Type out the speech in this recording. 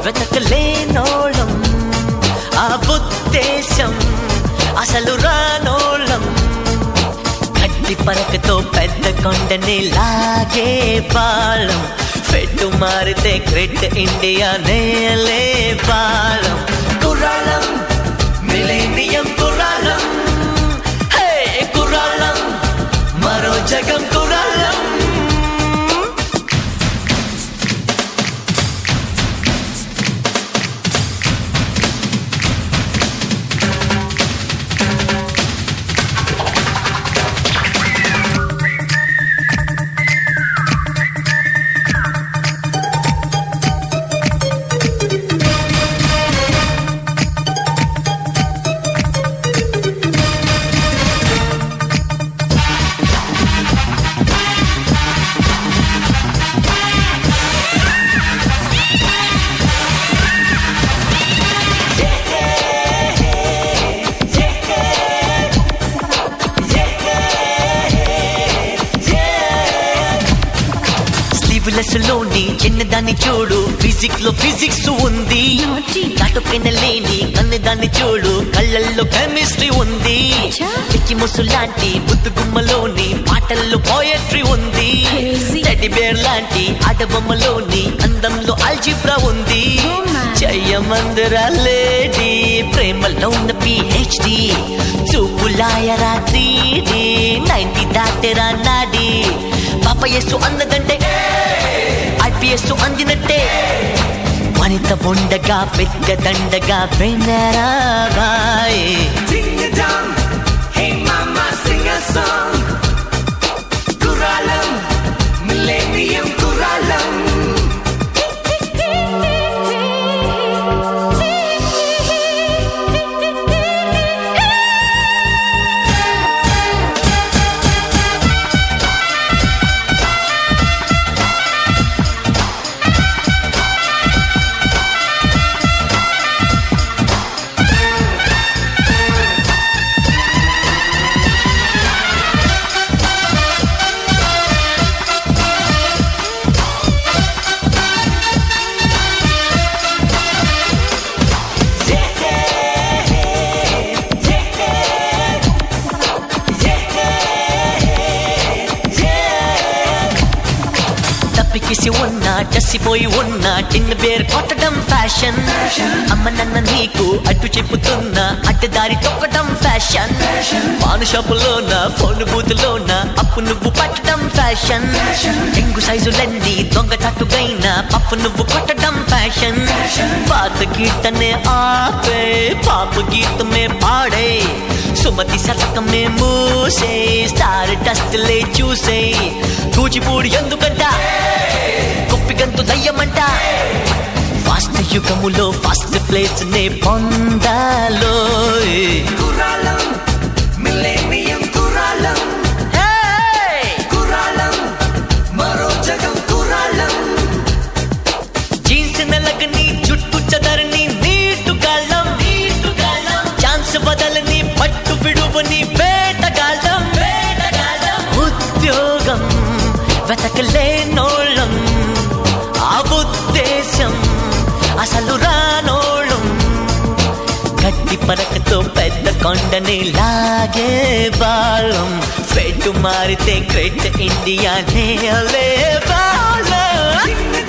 వెతకలేనోళం ఆ ఉద్దేశం అసలు రానోళం గట్టి పరకతో పెద్ద కొండని లాగే పాళం పెట్టు మారితే గ్రేట్ ఇండియా నేలే పాళం కుర్రాళం మిలేనియం కుర్రాళం హే కుర్రాళం మరో జగం కుర్రాళం లోని చిన్నదాన్ని చూడు ఫిజిక్స్ లో ఫిజిక్స్ ఉంది నాటుపైన లేని కన్నదాన్ని చూడు కళ్ళల్లో కెమిస్ట్రీ ఉంది పిచ్చి ముసు లాంటి బుద్ధు గుమ్మలోని పాటల్లో పోయట్రీ ఉంది టెడ్డీ బేర్ లాంటి ఆటబొమ్మలోని అందంలో ఆల్జీబ్రా ఉంది జయమందిరా లేడీ ప్రేమలో ఉన్న PhD చూపులాయరా 3D 90 దాటరా నాడి పాప యేసు అన్నదంటే IPS అందినట్టే వనిత ఉండగా పెద్ద దండగా వినరా boy Hey mama sing a song కుర్రాళం మిలేనియం కుర్రాళం కిసి ఉన్నా చసిపోయి ఉన్నా చిన్న బేర్ కొట్టడం ఫ్యాషన్ అమ్మ నన్న నీకు అడ్డు చెప్పుతున్నా అడ్డదారి తొక్కడం ఫ్యాషన్ పాను షాపులోన ఫోన్ బూతులోన అప్పు నువ్వు పట్టడం ఫ్యాషన్ ఎంగు సైజులన్నీ దొంగ చాటుగైనా పప్పు నువ్వు కొట్టడం ఫ్యాషన్ పాత గీతనే ఆపే పాప గీతమే పాడే సుమతి శతకమే మూసే స్టార్ డస్ట్ లే చూసే కూచిపూడి ఎందుకంట గొప్పిగంతు దయ్యమంట ఫాస్ట్ యుగములో ఫస్ట్ ప్లేస్ నే పొందాలో కుర్రాళం మిలేనియం కుర్రాళం కుర్రాళం మరో జగం కుర్రాళం జీన్స్ నెలగని జుట్టు చదరని నీటు గాళ్ళం ఛాన్స్ బదలని పట్టు విడువని వేటగాళ్ళం ఉద్యోగం వెతకలేనోళం ఆ ఉద్దేశం అసలు రానోళం గట్టి పరకతో పెద్ద కొండని లాగే బాళం పెట్టు మారితే గ్రేట్ ఇండియా నేలే బాళం